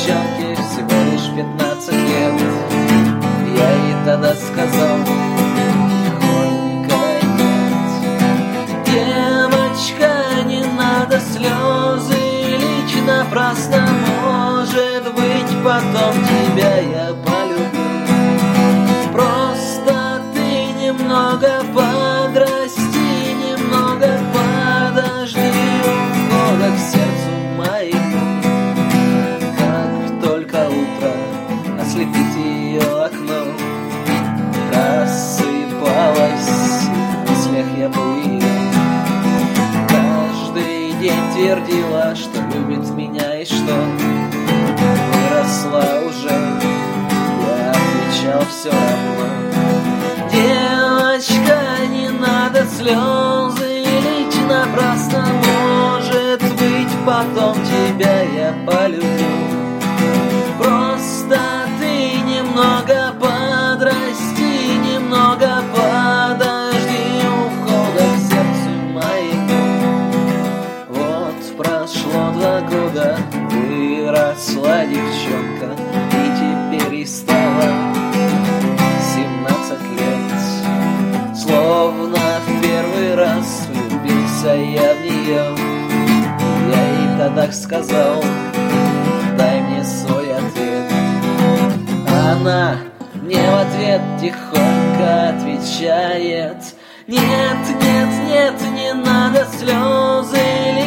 девчонке всего лишь 15 лет. Я ей тогда сказал тихонько: нет, девочка, не надо слезы лить напрасно. Может быть, потом тебя я полюблю. Просто ты немного подрасти, немного подожди ухода к сердцу моему. Как только утро ослепит ее окно, рассыпалась в мыслях я был ее. Каждый день твердила, что любит меня и что выросла уже. Я отвечал: все равно. Девочка, не надо слезы лить напрасно. Может быть, потом тебя я полюблю. Просто ты немного подрасти, немного подожди ухода к сердцу моему. Вот прошло 2 года, выросла девчонка, и теперь и стала 17 лет. Словно в первый раз влюбился я в нее. Я ей тогда сказал: дай мне свой ответ. Она мне в ответ тихонько отвечает: нет, нет, нет, не надо слезы лить